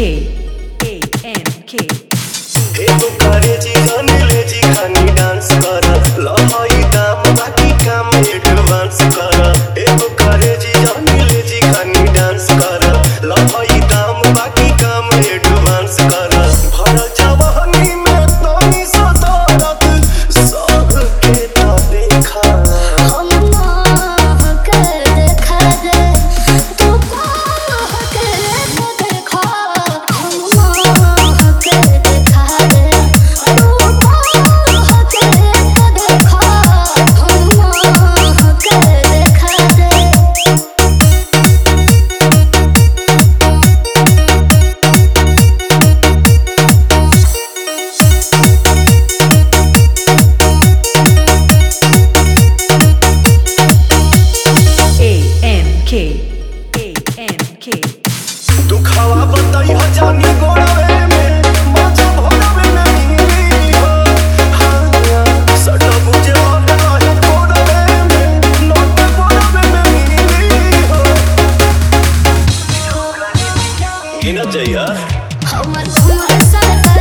एगो करे जी गानी ले जी खानी डांस कर लहई दाम बाकी काम एडवांस कर एगो करे जी गानी ले जी खानी डांस कर लहई दाम बाकी काम एडवांस कर भरल जवानी में तनी सदारत सब के तो देखा दुखावा बताई जानी गोड़ावे में मजा भोरवे नहीं हो हाँ सटा बुझे वाला है गोड़ावे में नोट गोड़ावे नहीं हो गिना चाहिए हमर